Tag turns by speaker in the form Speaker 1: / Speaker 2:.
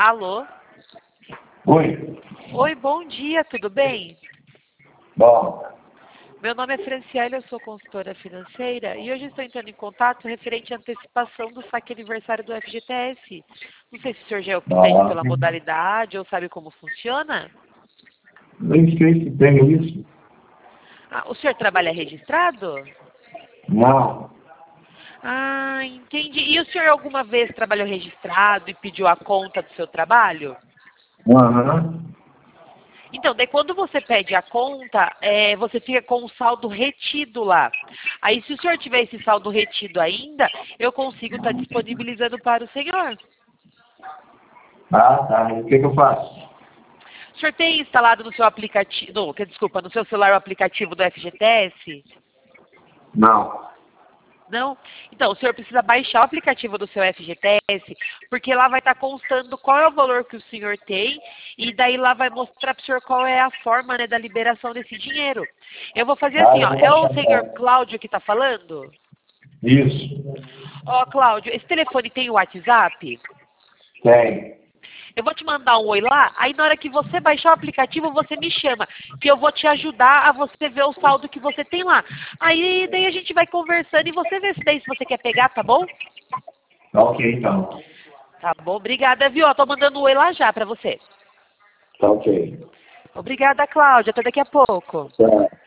Speaker 1: Alô?
Speaker 2: Oi.
Speaker 1: Oi, bom dia, tudo bem?
Speaker 2: Bom.
Speaker 1: Meu nome é Franciele, eu sou consultora financeira e hoje estou entrando em contato referente à antecipação do saque aniversário do FGTS. Não sei se o senhor já entende pela modalidade ou sabe como funciona.
Speaker 2: Nem sei se tenho isso.
Speaker 1: Ah, o senhor trabalha registrado?
Speaker 2: Não.
Speaker 1: Ah, entendi. E o senhor alguma vez trabalhou registrado e pediu a conta do seu trabalho?
Speaker 2: Aham.
Speaker 1: Então, daí quando você pede a conta, você fica com o saldo retido lá. Aí, se o senhor tiver esse saldo retido ainda, eu consigo estar disponibilizando para o senhor.
Speaker 2: Ah, tá. E o que eu faço?
Speaker 1: O senhor tem instalado no seu aplicativo, no seu celular o aplicativo do FGTS?
Speaker 2: Não.
Speaker 1: Não? Então, o senhor precisa baixar o aplicativo do seu FGTS, porque lá vai estar constando qual é o valor que o senhor tem, e daí lá vai mostrar para o senhor qual é a forma, né, da liberação desse dinheiro. Eu vou fazer
Speaker 2: Ah,
Speaker 1: assim,
Speaker 2: eu
Speaker 1: ó,
Speaker 2: vou
Speaker 1: é o
Speaker 2: baixar
Speaker 1: senhor
Speaker 2: então.
Speaker 1: Cláudio que está falando?
Speaker 2: Isso.
Speaker 1: Ó, Cláudio, esse telefone tem o WhatsApp?
Speaker 2: Tem.
Speaker 1: Eu vou te mandar um oi lá, aí na hora que você baixar o aplicativo, você me chama, que eu vou te ajudar a você ver o saldo que você tem lá. Aí daí a gente vai conversando e você vê se daí se você quer pegar, tá bom?
Speaker 2: Tá ok, então.
Speaker 1: Tá bom, obrigada, viu? Ó, tô mandando um oi lá já pra você.
Speaker 2: Tá ok.
Speaker 1: Obrigada, Cláudia. Até daqui a pouco.
Speaker 2: Tá.